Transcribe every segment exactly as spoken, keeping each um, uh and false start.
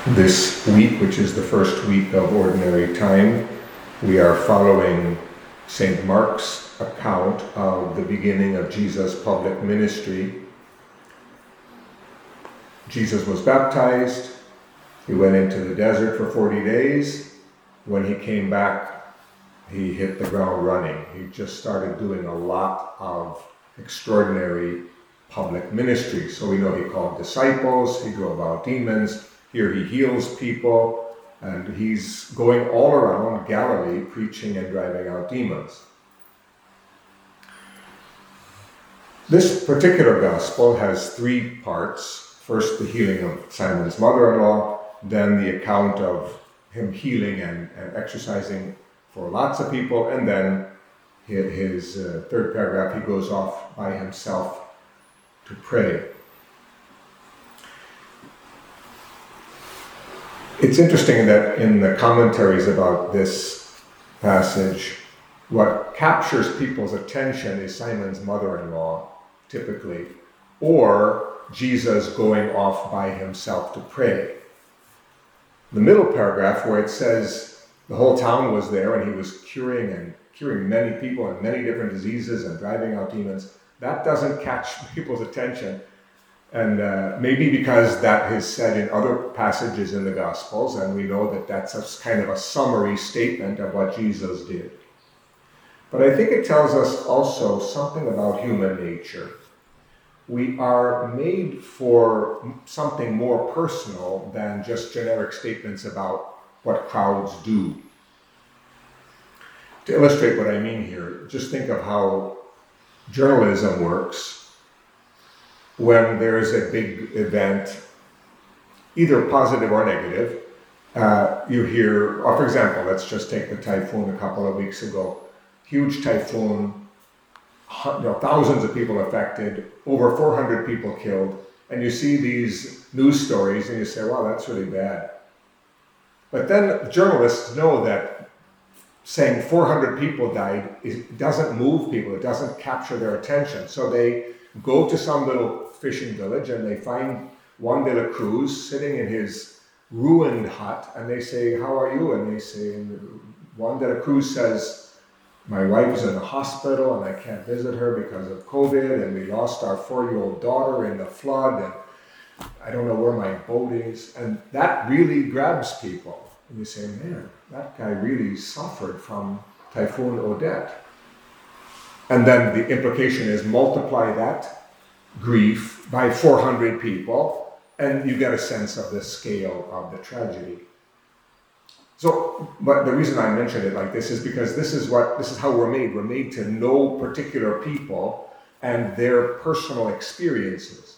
This week, which is the first week of Ordinary Time, we are following Saint Mark's account of the beginning of Jesus' public ministry. Jesus was baptized. He went into the desert for forty days. When he came back, he hit the ground running. He just started doing a lot of extraordinary public ministry. So we know he called disciples, he drove out demons. Here he heals people, and he's going all around Galilee preaching and driving out demons. This particular gospel has three parts. First, the healing of Simon's mother-in-law, then the account of him healing and, and exercising for lots of people, and then his, his uh, third paragraph, he goes off by himself to pray. It's interesting that in the commentaries about this passage, what captures people's attention is Simon's mother-in-law, typically, or Jesus going off by himself to pray. The middle paragraph, where it says the whole town was there and he was curing and curing many people and many different diseases and driving out demons, that doesn't catch people's attention. And uh, maybe because that is said in other passages in the Gospels, and we know that that's a kind of a summary statement of what Jesus did. But I think it tells us also something about human nature. We are made for something more personal than just generic statements about what crowds do. To illustrate what I mean here, just think of how journalism works. When there's a big event, either positive or negative, uh, you hear, or for example, let's just take the typhoon a couple of weeks ago. Huge typhoon, you know, thousands of people affected, over four hundred people killed, and you see these news stories and you say, wow, that's really bad. But then journalists know that saying four hundred people died it doesn't move people, it doesn't capture their attention. So they go to some little fishing village and they find Juan de la Cruz sitting in his ruined hut, and they say, how are you? And they say, and Juan de la Cruz says, my wife's in the hospital and I can't visit her because of COVID, and we lost our four-year-old daughter in the flood, and I don't know where my boat is. And that really grabs people. And you say, man, that guy really suffered from Typhoon Odette. And then the implication is multiply that grief by four hundred people, and you get a sense of the scale of the tragedy. So, but the reason I mention it like this is because this is what, this is how we're made. We're made to know particular people and their personal experiences.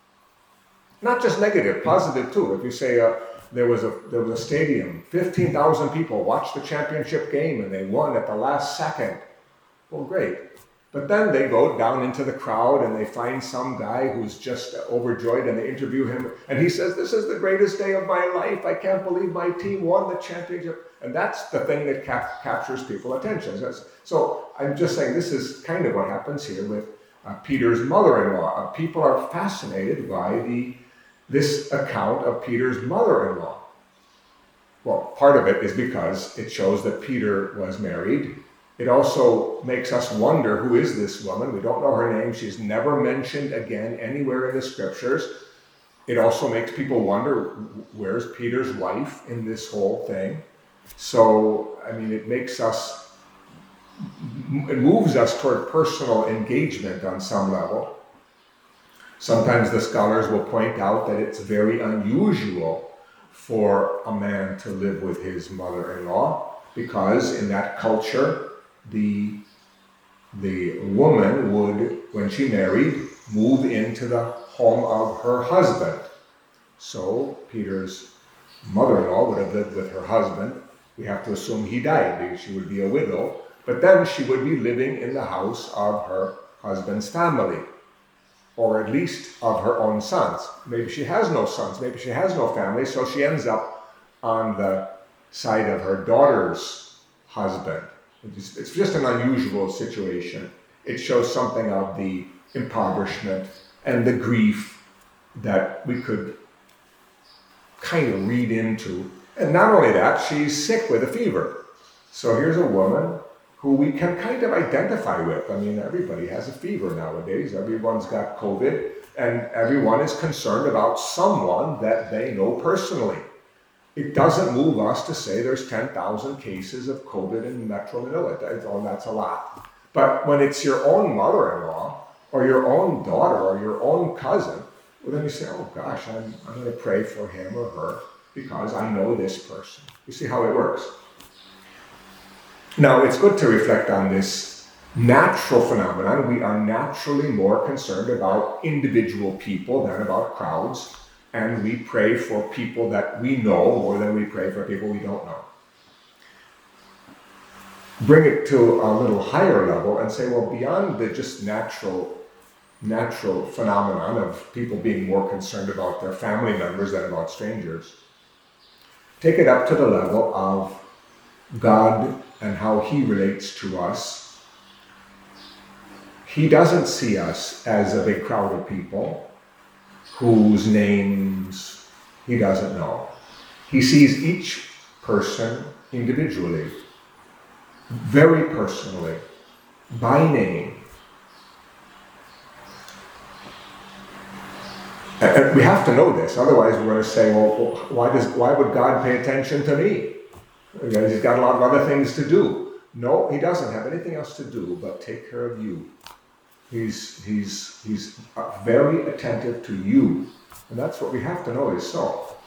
Not just negative, positive too. If you say uh, there was a there was a stadium, fifteen thousand people watched the championship game and they won at the last second. Well, great. But then they go down into the crowd and they find some guy who's just overjoyed, and they interview him, and he says, this is the greatest day of my life. I can't believe my team won the championship. And that's the thing that cap- captures people's attention. So I'm just saying this is kind of what happens here with uh, Peter's mother-in-law. Uh, people are fascinated by the this account of Peter's mother-in-law. Well, part of it is because it shows that Peter was married. It also makes us wonder, who is this woman? We don't know her name. She's never mentioned again anywhere in the scriptures. It also makes people wonder, where's Peter's wife in this whole thing? So, I mean, it makes us, it moves us toward personal engagement on some level. Sometimes the scholars will point out that it's very unusual for a man to live with his mother-in-law, because in that culture, the the woman would, when she married, move into the home of her husband. So Peter's mother-in-law would have lived with her husband. We have to assume he died because she would be a widow. But then she would be living in the house of her husband's family, or at least of her own sons. Maybe she has no sons, maybe she has no family, so she ends up on the side of her daughter's husband. It's just an unusual situation. It shows something of the impoverishment and the grief that we could kind of read into. And not only that, she's sick with a fever. So here's a woman who we can kind of identify with. I mean, everybody has a fever nowadays. Everyone's got COVID, and everyone is concerned about someone that they know personally. It doesn't move us to say there's ten thousand cases of COVID in Metro Manila. Oh, that's a lot. But when it's your own mother-in-law, or your own daughter, or your own cousin, well, then you say, oh gosh, I'm, I'm going to pray for him or her because I know this person. You see how it works? Now, it's good to reflect on this natural phenomenon. We are naturally more concerned about individual people than about crowds, and we pray for people that we know more than we pray for people we don't know. Bring it to a little higher level and say, well, beyond the just natural, natural phenomenon of people being more concerned about their family members than about strangers, take it up to the level of God and how he relates to us. He doesn't see us as a big crowd of people whose names he doesn't know. He sees each person individually, very personally, by name. And we have to know this, otherwise we're going to say, well, why does why would God pay attention to me? Because he's got a lot of other things to do. No, he doesn't have anything else to do but take care of you. He's he's he's very attentive to you, and that's what we have to know is so.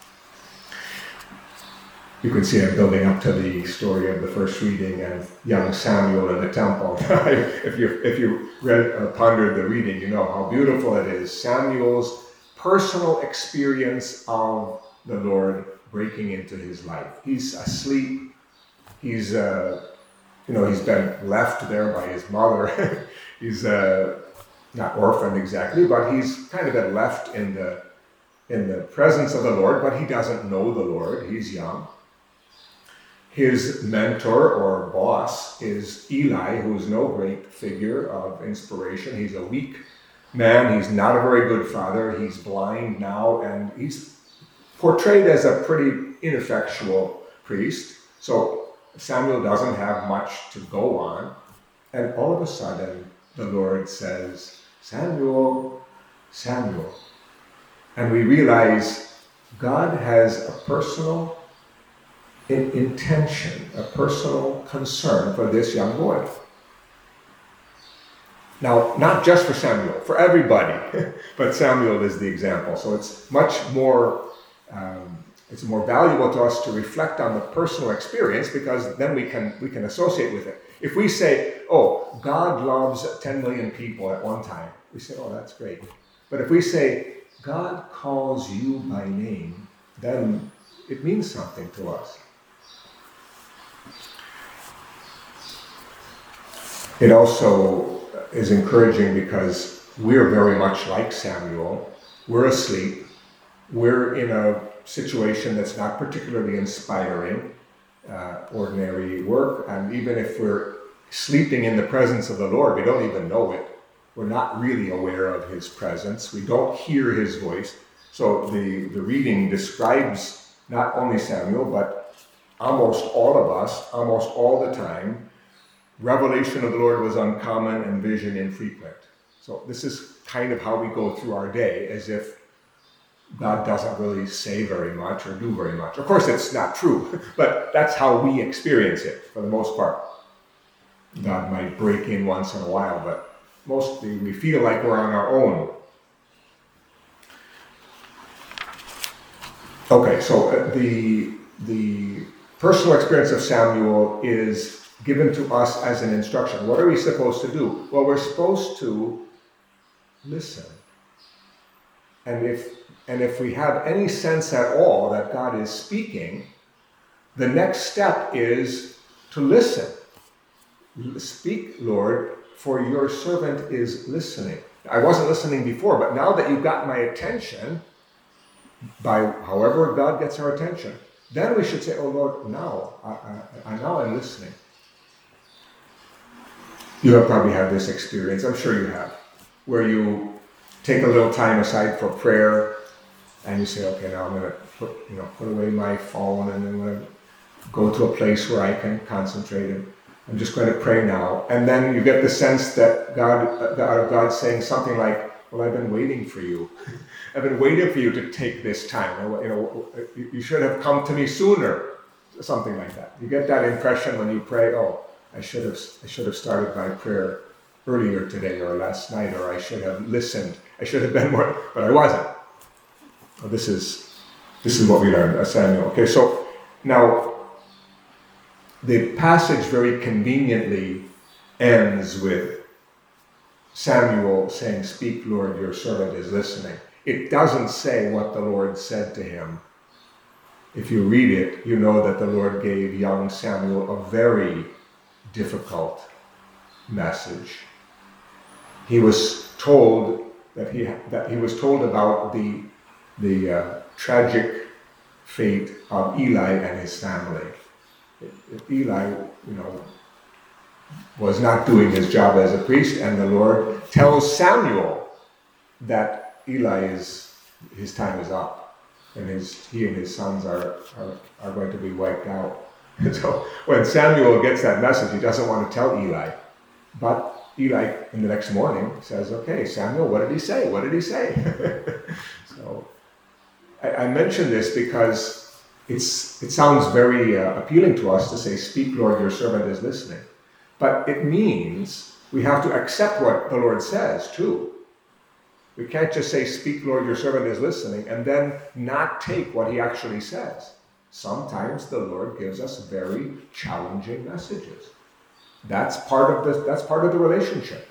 You can see I'm building up to the story of the first reading and young Samuel in the temple. if you if you read or pondered the reading, you know how beautiful it is. Samuel's personal experience of the Lord breaking into his life. He's asleep. He's uh, you know he's been left there by his mother. he's uh, not orphaned exactly, but he's kind of been left in the in the presence of the Lord. But he doesn't know the Lord. He's young. His mentor or boss is Eli, who's no great figure of inspiration. He's a weak man. He's not a very good father. He's blind now, and he's portrayed as a pretty ineffectual priest. So Samuel doesn't have much to go on. And all of a sudden, the Lord says, Samuel, Samuel. And we realize God has a personal in intention, a personal concern for this young boy. Now, not just for Samuel, for everybody, but Samuel is the example. So it's much more, um, it's more valuable to us to reflect on the personal experience, because then we can we can associate with it. If we say, oh, God loves ten million people at one time, we say, oh, that's great. But if we say, God calls you by name, then it means something to us. It also is encouraging because we're very much like Samuel. We're asleep. We're in a situation that's not particularly inspiring, uh, ordinary work. And even if we're sleeping in the presence of the Lord, we don't even know it. We're not really aware of his presence. We don't hear his voice. So the, the reading describes not only Samuel, but almost all of us, almost all the time. Revelation of the Lord was uncommon and vision infrequent. So this is kind of how we go through our day, as if God doesn't really say very much or do very much. Of course, it's not true, but that's how we experience it for the most part. God might break in once in a while, but mostly we feel like we're on our own. Okay, so the, the personal experience of Samuel is given to us as an instruction. What are we supposed to do? Well, we're supposed to listen. And if and if we have any sense at all that God is speaking, the next step is to listen. Speak, Lord, for your servant is listening. I wasn't listening before, but now that you've got my attention, by however God gets our attention, then we should say, oh Lord, now, I, I, now I'm listening. You have probably had this experience, I'm sure you have, where you take a little time aside for prayer, and you say, okay, now I'm going to put, you know, put away my phone, and I'm going to go to a place where I can concentrate, and I'm just going to pray now. And then you get the sense that God, uh, God's saying something like, well, I've been waiting for you. I've been waiting for you to take this time. You know, you should have come to me sooner. Something like that. You get that impression when you pray, oh, I should have, I should have started my prayer earlier today or last night, or I should have listened. I should have been more, but I wasn't. Well, this is, this is what we learned, uh, Samuel. Okay, so now the passage very conveniently ends with Samuel saying, "Speak, Lord, your servant is listening." It doesn't say what the Lord said to him. If you read it, you know that the Lord gave young Samuel a very difficult message. He was told that he that he was told about the the uh, tragic fate of Eli and his family. If Eli, you know, was not doing his job as a priest, and the Lord tells Samuel that Eli is his time is up, and his he and his sons are are, are going to be wiped out. And so when Samuel gets that message, he doesn't want to tell Eli, but Eli in the next morning says, "Okay, Samuel, what did he say? What did he say?" So I, I mention this because it's it sounds very uh, appealing to us to say, "Speak, Lord, your servant is listening," but it means we have to accept what the Lord says too. We can't just say, "Speak, Lord, your servant is listening," and then not take what he actually says. Sometimes the Lord gives us very challenging messages. That's part of the that's part of the relationship.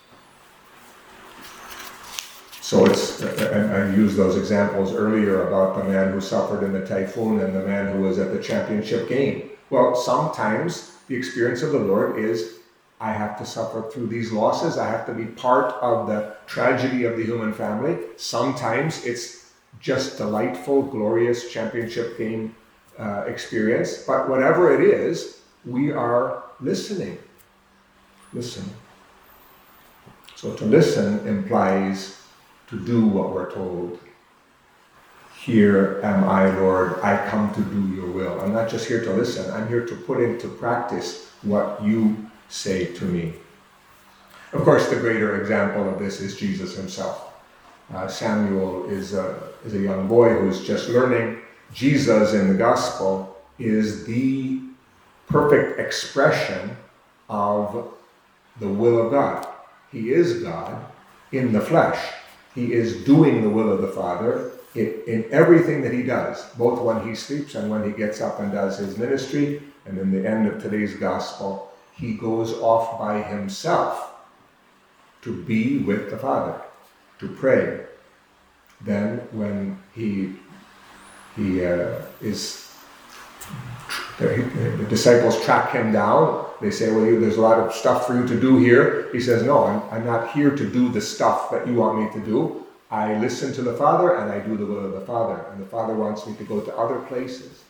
So it's, and I used those examples earlier about the man who suffered in the typhoon and the man who was at the championship game. Well, sometimes the experience of the Lord is, I have to suffer through these losses. I have to be part of the tragedy of the human family. Sometimes it's just delightful, glorious championship game uh, experience. But whatever it is, we are listening. Listen. So to listen implies to do what we're told. Here am I, Lord, I come to do your will. I'm not just here to listen, I'm here to put into practice what you say to me. Of course, the greater example of this is Jesus himself. Uh, Samuel is a, is a young boy who's just learning. Jesus in the gospel is the perfect expression of the will of God. He is God in the flesh. He is doing the will of the Father in, in everything that he does, both when he sleeps and when he gets up and does his ministry. And in the end of today's gospel, he goes off by himself to be with the Father, to pray. Then when he he uh, is, the, the disciples track him down. They say, well, you, there's a lot of stuff for you to do here. He says, no, I'm, I'm not here to do the stuff that you want me to do. I listen to the Father and I do the will of the Father. And the Father wants me to go to other places.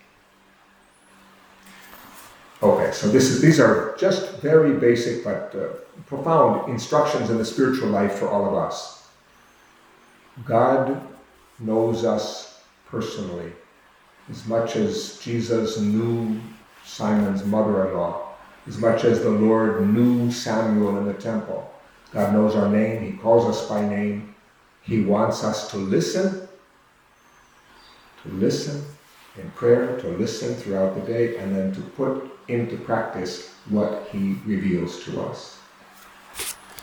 Okay, so this is these are just very basic but uh, profound instructions in the spiritual life for all of us. God knows us personally as much as Jesus knew Simon's mother-in-law, as much as the Lord knew Samuel in the temple. God knows our name. He calls us by name. He wants us to listen, to listen in prayer, to listen throughout the day, and then to put into practice what he reveals to us.